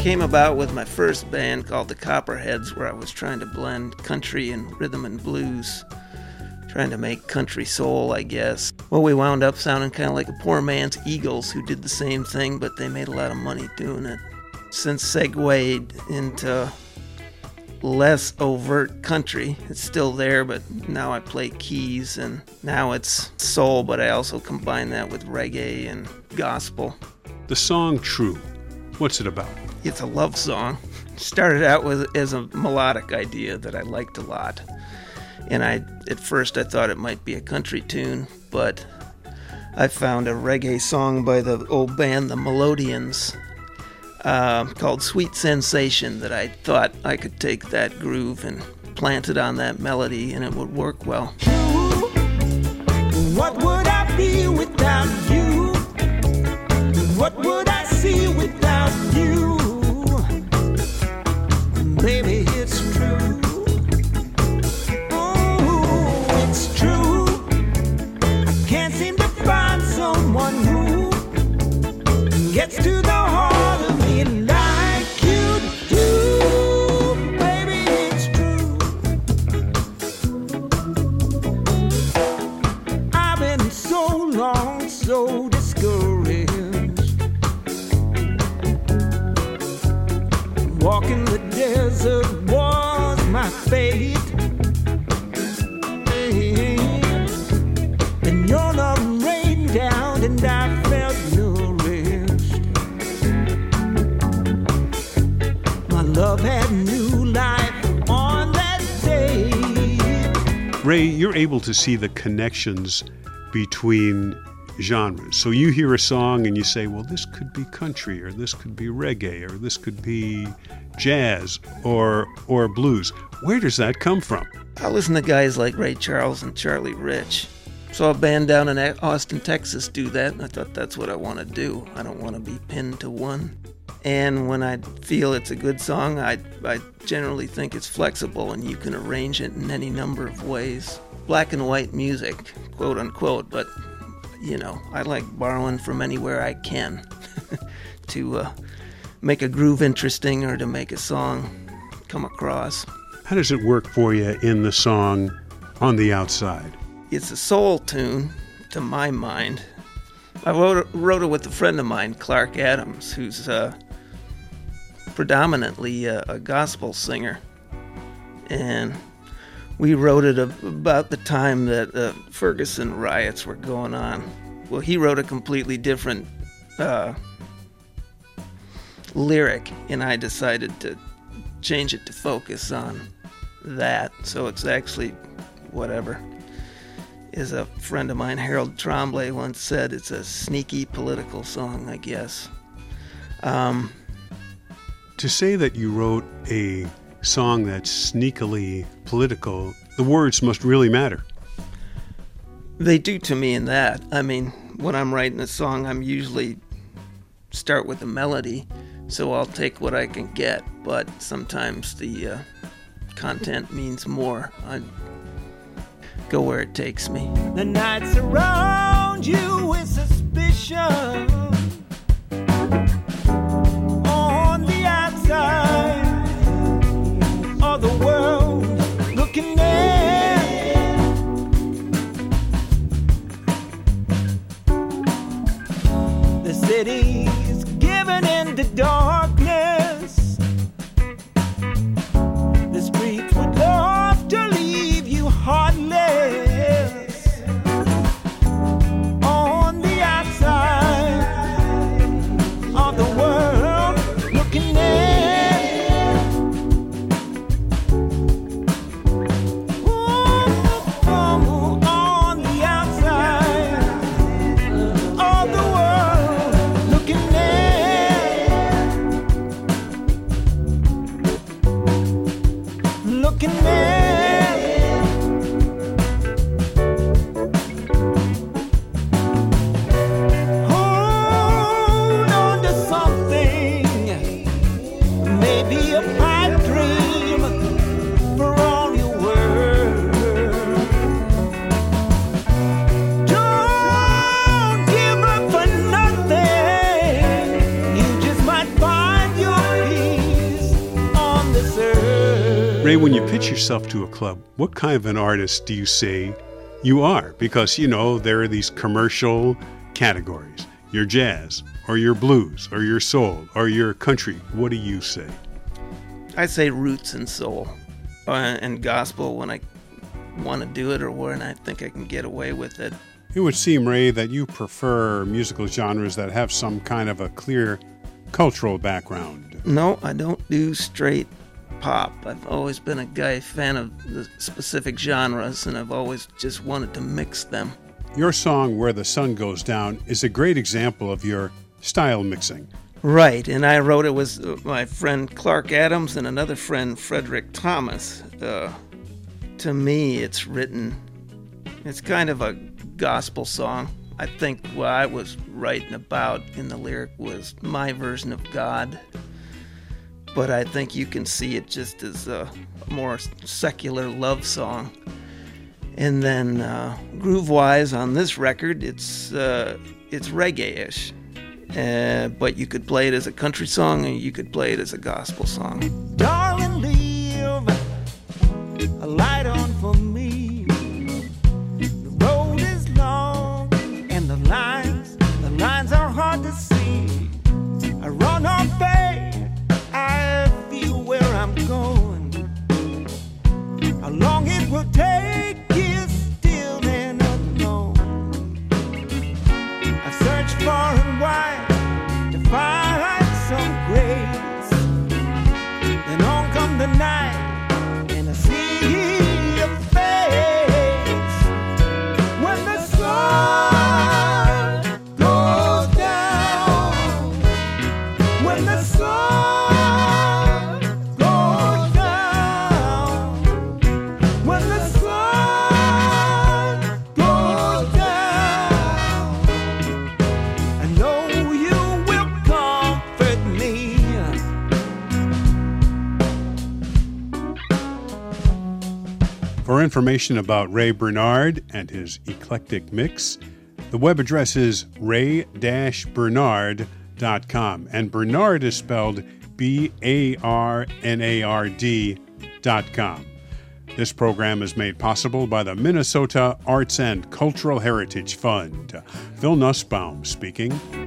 came about with my first band called the Copperheads, where I was trying to blend country and rhythm and blues, trying to make country soul, I guess. Well, we wound up sounding kind of like a poor man's Eagles, who did the same thing, but they made a lot of money doing it. Since segued into less overt country, it's still there, but now I play keys, and now it's soul, but I also combine that with reggae and gospel. The song True, what's it about? It's a love song. Started out as a melodic idea that I liked a lot. And at first I thought it might be a country tune, but I found a reggae song by the old band The Melodians called Sweet Sensation that I thought I could take that groove and plant it on that melody and it would work well. What would I be without you? What would I see without you? Baby, it's true. Oh, it's true. I can't seem to find someone who gets to the heart of me like you do. Baby, it's true. I've been so long, so discouraged. Walking the desert was my fate. And your love rained down and I felt nourished. My love had new life on that day. Ray, you're able to see the connections between genres. So you hear a song and you say, well, this could be country, or this could be reggae, or this could be jazz or blues. Where does that come from? I listen to guys like Ray Charles and Charlie Rich. Saw a band down in Austin, Texas do that, and I thought that's what I want to do. I don't want to be pinned to one. And when I feel it's a good song, I generally think it's flexible and you can arrange it in any number of ways. Black and white music, quote unquote, but you know, I like borrowing from anywhere I can to make a groove interesting or to make a song come across. How does it work for you in the song On the Outside? It's a soul tune, to my mind. I wrote it with a friend of mine, Clark Adams, who's predominantly a gospel singer. And we wrote it about the time that the Ferguson riots were going on. Well, he wrote a completely different lyric, and I decided to change it to focus on that. So it's actually whatever. As a friend of mine, Harold Tremblay, once said, it's a sneaky political song, I guess. To say that you wrote a song that's sneakily political, the words must really matter. They do to me in that. I mean, when I'm writing a song, I'm usually start with the melody, so I'll take what I can get, but sometimes the content means more. I go where it takes me. The night surrounds you with suspicion. On the outside of the world, looking in. The city's given into darkness. The streets would love to leave you heartless. On the outside of the world, looking in. Ooh, on the outside of the world, looking in. Looking in. Hold on to something, maybe a pipe dream for all you're worth. Don't give up for nothing, you just might find your peace. Ray, when you pitch yourself to a club, what kind of an artist do you say you are? Because, there are these commercial categories. You're jazz, or you're blues, or you're soul, or you're country. What do you say? I say roots and soul and gospel when I want to do it or when I think I can get away with it. It would seem, Ray, that you prefer musical genres that have some kind of a clear cultural background. No, I don't do straight pop. I've always been a fan of the specific genres, and I've always just wanted to mix them. Your song, Where the Sun Goes Down, is a great example of your style mixing. Right, and I wrote it with my friend Clark Adams and another friend, Frederick Thomas. To me, it's kind of a gospel song. I think what I was writing about in the lyric was my version of God, but I think you can see it just as a more secular love song. And then groove-wise on this record, it's reggae-ish. But you could play it as a country song, or you could play it as a gospel song. Darling, leave a light on for me. The road is long and the lines are hard to see. I run on faith, I feel where I'm going. How long it will take is still an unknown. I've searched far and wide to find some grace. Then on come the night, and I see your face. When the sun goes down, when the sun goes down, when the sun goes down, I know you will comfort me. For information about Ray Bernard and his eclectic mix, the web address is ray-bernard.com, and Bernard is spelled BARNARD.com. This program is made possible by the Minnesota Arts and Cultural Heritage Fund. Phil Nussbaum speaking.